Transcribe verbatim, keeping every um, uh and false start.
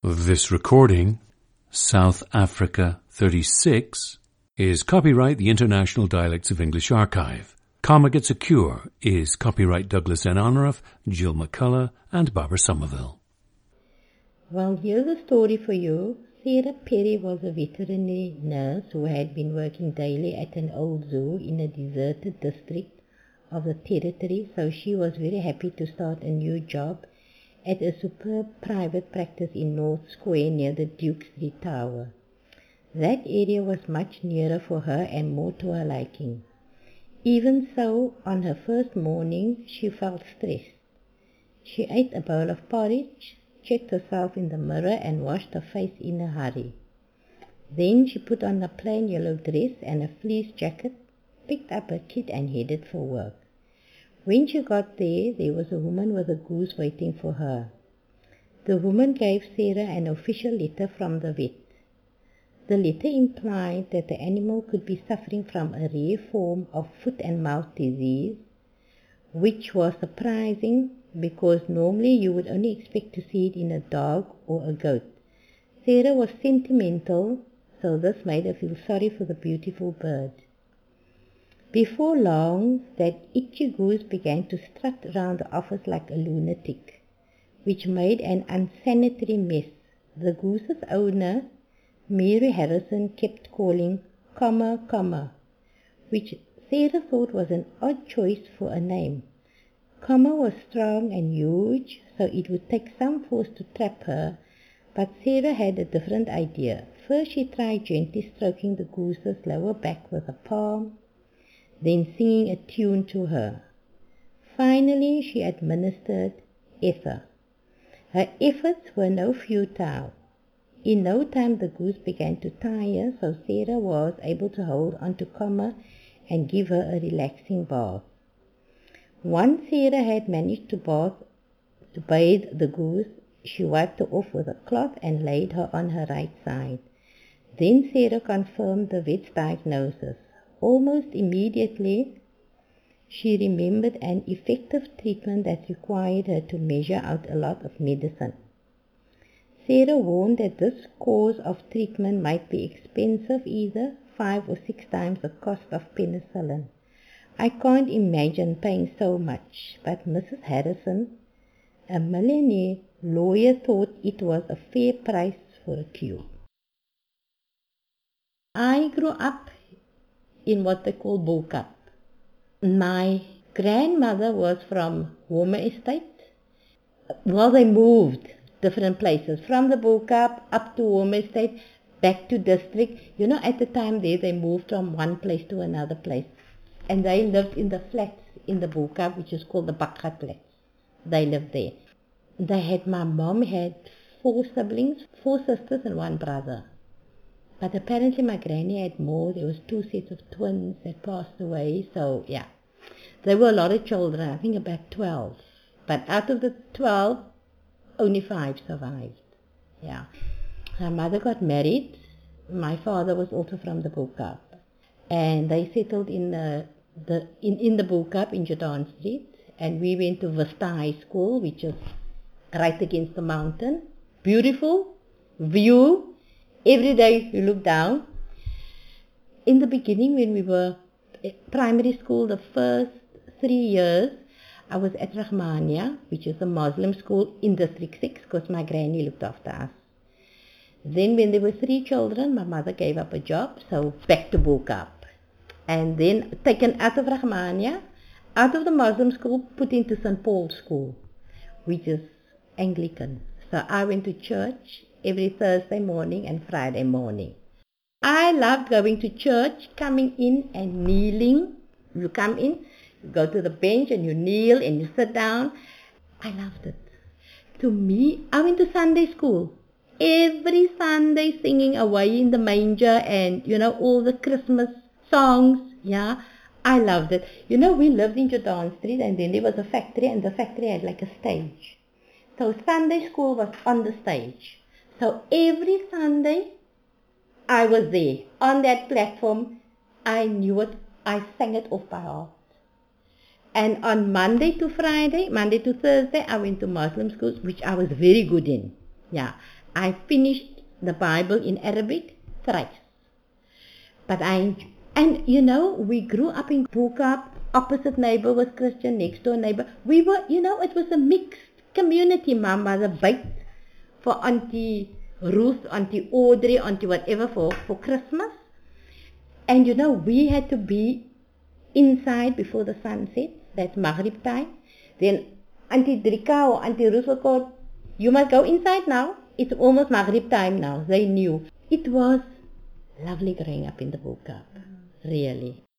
This recording, South Africa thirty-six, is copyright the International Dialects of English Archive. Comma Gets a Cure is copyright Douglas N. Honorath, Jill McCullough, and Barbara Somerville. Well, here's a story for you. Sarah Perry was a veterinary nurse who had been working daily at an old zoo in a deserted district of the territory, so she was very happy to start a new job at a superb private practice in North Square near the Duke Street Tower. That area was much nearer for her and more to her liking. Even so, on her first morning, she felt stressed. She ate a bowl of porridge, checked herself in the mirror and washed her face in a hurry. Then she put on a plain yellow dress and a fleece jacket, picked up her kit and headed for work. When she got there, there was a woman with a goose waiting for her. The woman gave Sarah an official letter from the vet. The letter implied that the animal could be suffering from a rare form of foot and mouth disease, which was surprising because normally you would only expect to see it in a dog or a goat. Sarah was sentimental, so this made her feel sorry for the beautiful bird. Before long, that itchy goose began to strut around the office like a lunatic, which made an unsanitary mess. The goose's owner, Mary Harrison, kept calling comma, comma, which Sarah thought was an odd choice for a name. Comma was strong and huge, so it would take some force to trap her, but Sarah had a different idea. First she tried gently stroking the goose's lower back with a palm, then singing a tune to her. Finally, she administered ether. Her efforts were no futile. In no time the goose began to tire, so Sarah was able to hold on to Comma and give her a relaxing bath. Once Sarah had managed to bath, to bathe the goose, she wiped her off with a cloth and laid her on her right side. Then Sarah confirmed the vet's diagnosis. Almost immediately, she remembered an effective treatment that required her to measure out a lot of medicine. Sarah warned that this course of treatment might be expensive, either five or six times the cost of penicillin. I can't imagine paying so much, but Missus Harrison, a millionaire lawyer, thought it was a fair price for a cure. I grew up in what they call Bo-Kaap. My grandmother was from Homer Estate. Well, they moved different places, from the Bo-Kaap up to Homer Estate, back to district. You know, at the time there, they moved from one place to another place. And they lived in the flats in the Bo-Kaap, which is called the Bakgat flats. They lived there. They had, my mom had four siblings, four sisters and one brother. But apparently my granny had more. There was two sets of twins that passed away. So, yeah. There were a lot of children. I think about twelve. But out of the twelve, only five survived. Yeah. Her mother got married. My father was also from the Bo-Kaap. And they settled in the, the in, in the Bo-Kaap in Jordan Street. And we went to Vista High School, which is right against the mountain. Beautiful view. Every day you look down. In the beginning, when we were at primary school, the first three years, I was at Rahmania, which is a Muslim school in District six, because my granny looked after us. Then when there were three children, my mother gave up a job, so back to Bo-Kaap. And then taken out of Rahmania, out of the Muslim school, put into Saint Paul's School, which is Anglican. So I went to church every Thursday morning and Friday morning. I loved going to church, coming in and kneeling. You come in, you go to the bench and you kneel and you sit down. I loved it. To me, I went to Sunday school. Every Sunday singing Away in the Manger and, you know, all the Christmas songs. Yeah, I loved it. You know, we lived in Jordan Street and then there was a factory and the factory had like a stage. So Sunday school was on the stage. So every Sunday, I was there. On that platform, I knew it. I sang it off by heart. And on Monday to Friday, Monday to Thursday, I went to Muslim schools, which I was very good in. Yeah. I finished the Bible in Arabic thrice. But I, and you know, we grew up in Bukap, opposite neighbor was Christian, next door neighbor. We were, you know, it was a mixed community. My mother baked for Auntie Ruth, Auntie Audrey, Auntie whatever for, for Christmas. And you know, we had to be inside before the sun sets. That's Maghrib time. Then Auntie Drika or Auntie Ruth would call, you must go inside now. It's almost Maghrib time now. They knew. It was lovely growing up in the Bukap. Really.